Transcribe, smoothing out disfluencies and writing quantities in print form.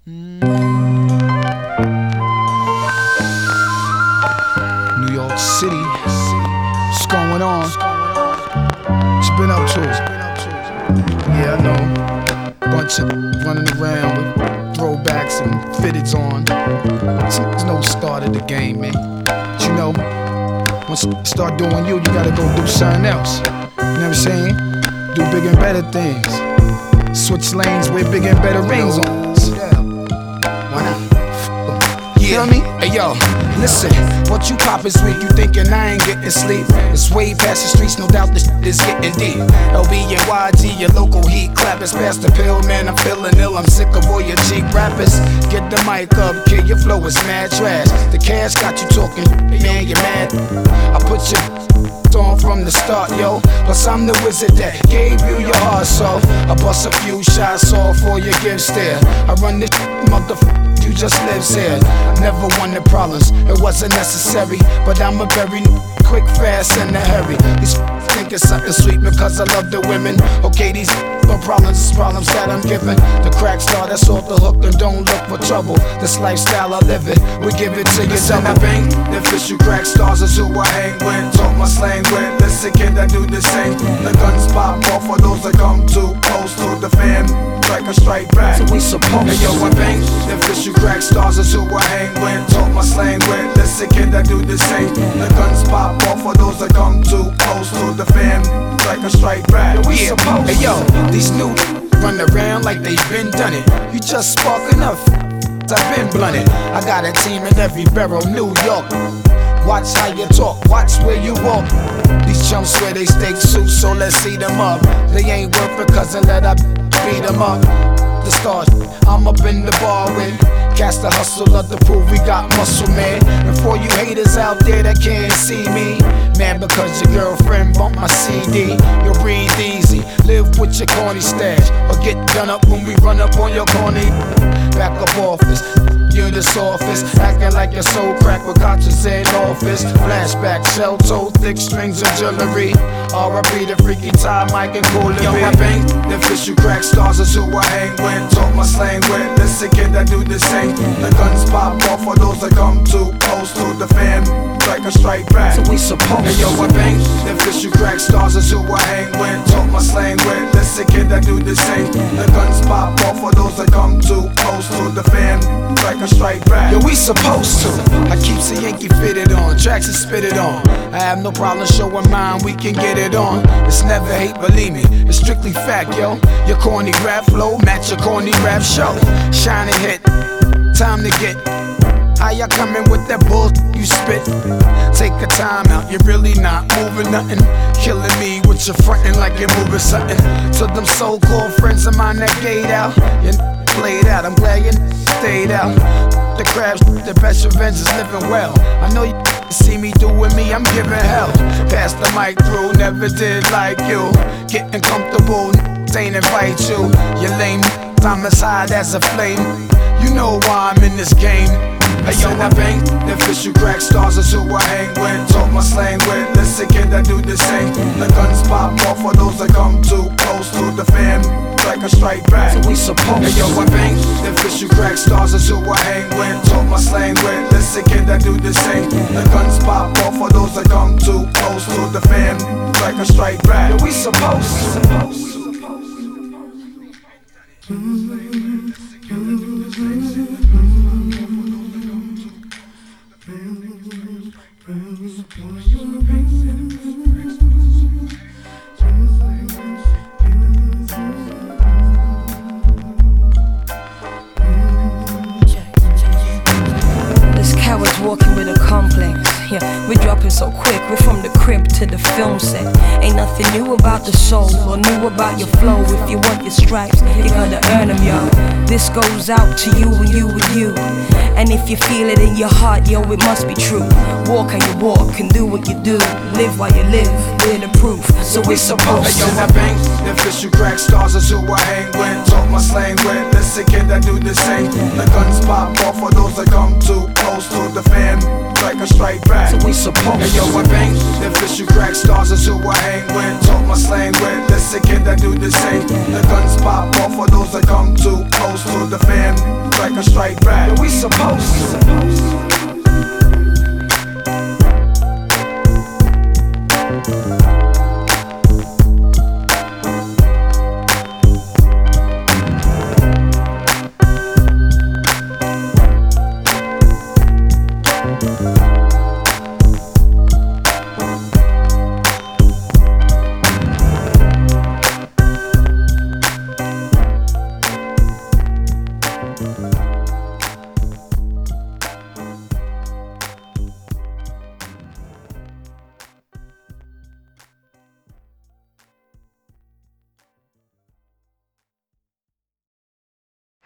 New York City, what's going on? What you been up to? Yeah, I know. Bunch of running around with throwbacks and fitteds on. There's no start of the game, man. But you know, once you start doing you gotta go do something else. You know what I'm saying? Do bigger and better things. Switch lanes with bigger and better rings on. Why not? Yeah. Feel me? Hey yo, listen, what you poppin' sweet, you thinkin' I ain't getting sleep. It's way past the streets, no doubt this shit is getting deep. LB and YG, your local heat clappers. Pass the pill, man, I'm feeling ill. I'm sick of all your cheap rappers. Get the mic up, kid, your flow is mad trash. The cash got you talking, man, you mad. I put your on from the start, yo. Plus I'm the wizard that gave you your heart, so I bust a few shots off for your gifts there. I run this motherfucker, you just lives here. Never wanted problems, it wasn't necessary, but I'm a very quick, fast, and a hurry. These think it's something sweet because I love the women. Okay, these problems is problems that I'm giving. The crack star, that's off the hook and don't look for trouble. This lifestyle I live it, we give it to you double. Bang, the official crack stars is who I hang with. Talk my slang with, listen kid, I do the same. The guns pop off for those that come too close to the fam. Strike a strike back, so we supposed hey, yo, I bang, the official crack stars is who I hang with. Talk my slang with, listen kid, I do the same. The guns pop off for those that come too close to the fam. Strike a strike back, we supposed. Hey yo, these new run around like they've been done it. You just sparking up, I've been blunted. I got a team in every borough, New York. Watch how you talk, watch where you walk. These chumps swear they stake suits, so let's see them up. They ain't worth it, cousin, let I beat them up. The stars, I'm up in the bar with cast the hustle of the proof we got muscle, man. And for you haters out there that can't see me, man, because your girlfriend bumped my CD. You'll breathe easy, live with your corny stash, or get done up when we run up on your corny. Back up office, you in this office, acting like you're so cracked with conscience in office. Flashback, shell toe, thick strings of jewelry. R.I.P. the freaky time, Mike and Cool. Yo, I bang, the official crack stars is who I hang with. Talk my slang with, listen kid, I do the same. The guns pop off for those that come too close to the fam. Strike a strike back, so we supposed. hey, yo, I bang, the official crack stars is who I hang with. Talk my slang with, listen kid, I do the same. The guns pop off for those that come too close to the fam. Strike a strike back, yo, we supposed to. I keep the Yankee fitted on, tracks and spit it on. I have no problem showing mine, we can get it on. It's never hate, believe me, it's strictly fact, yo. Your corny rap flow match your corny rap show. Shine and hit, time to get. How y'all coming with that bull you spit? Take a time out, you're really not moving nothing. Killing me with your frontin' like you're moving something. To them so-called friends of mine that gate out, you played out, I'm glad you stayed out. The crabs, the best revenge is living well. I know you see me doing me, I'm giving hell. Pass the mic through, never did like you. Getting comfortable, ain't invite you. Your lame, I'm as hot as a flame. You know why I'm in this game. Hey yo, I bang, the official crack stars is who I hang with. Talk my slang with, listen kid, I do the same. The guns pop off for those that come too close to the fam. Strike a strike back, so we supposed. hey yo, I bang, the official crack stars is who I hang with. Talk my slang with, listen kid, I do the same. The guns pop off for those that come too close to the fam. Strike a strike back, yo, we supposed. Walking with a complex, yeah, we're dropping so quick. We're from the crib to the film set. Ain't nothing new about the soul or new about your flow. If you want your stripes, you gotta earn them, yo. This goes out to you and you and you. And if you feel it in your heart, yo, it must be true. Walk how you walk and do what you do. Live while you live, we're the proof. So we're supposed to. Hey, yo, I bang, the official crack stars is who I hang with. Talk my slang with, listen kid, I do the same. The guns pop off for those that come too close to the fam. Strike a strike back, so we supposed. Hey yo, I bang, the official crack stars is who I hang with. Talk my slang with, listen kid, I do the same. The guns pop off for those that come too close to the fam. like a straight back. We supposed to.